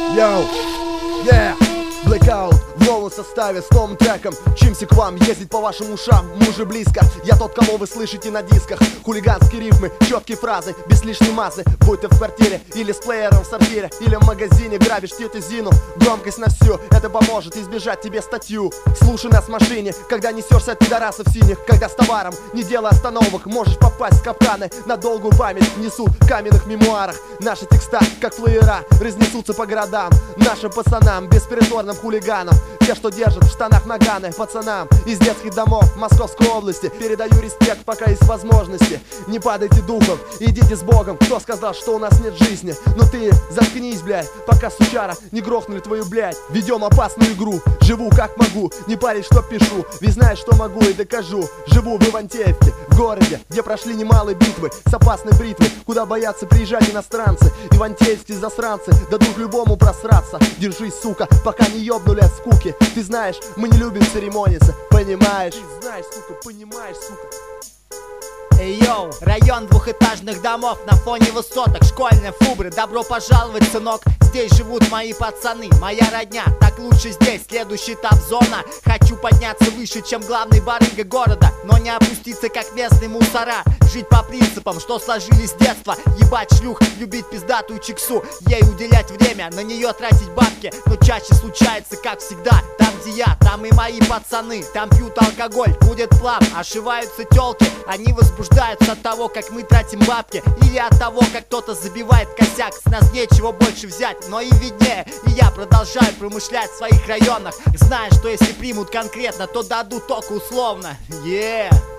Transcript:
Йоу, yeah, Blackout в новом составе с новым треком. Чимся к вам, ездить по вашим ушам, мы уже близко. Я тот, кого вы слышите на дисках. Хулиганские рифмы, четкие фразы, без лишней массы. Будь ты в квартире, или с плеером в сортире, или в магазине грабишь тетю Зину. Громкость на всю, это поможет избежать тебе статью. Слушай нас в машине, когда несешься от пидорасов синих. Когда с товаром, не делай остановок, можешь попасть в капканы. На долгую память несут в каменных мемуарах. Наши текста, как флеера, разнесутся по городам. Нашим пацанам, беспризорным хулиганам. Те, что держат в штанах наганы. Пацанам из детских домов Московской области передаю респект, пока есть возможности. Не падайте духом, идите с Богом. Кто сказал, что у нас нет жизни? Но ты заткнись, блядь, пока сучара не грохнули твою, блядь. Ведем опасную игру, живу как могу, не парень, что пишу. Ведь знаешь, что могу и докажу. Живу в Ивантеевке, в городе, где прошли немалые битвы с опасной бритвой, куда боятся приезжать иностранцы. Ивантеевские засранцы дадут любому просраться. Держись, сука, пока не ёбнули от скуки. Ты знаешь, мы не любим церемониться, понимаешь? Ты знаешь, сука, понимаешь, сука. Эй, йоу, район двухэтажных домов на фоне высоток, школьные фубры, добро пожаловать, сынок. Здесь живут мои пацаны, моя родня, так лучше здесь, следующий этап зона. Хочу подняться выше, чем главный барыга города, но не опуститься, как местные мусора. Жить по принципам, что сложились с детства. Ебать шлюх, любить пиздатую чиксу, ей уделять время, на нее тратить бабки. Но чаще случается, как всегда, там где я, там и мои пацаны. Там пьют алкоголь, будет плав, ошиваются телки. Они возбуждаются от того, как мы тратим бабки, или от того, как кто-то забивает косяк. С нас нечего больше взять, но и виднее. И я продолжаю промышлять в своих районах, зная, что если примут конкретно, то дадут только условно. Yeah.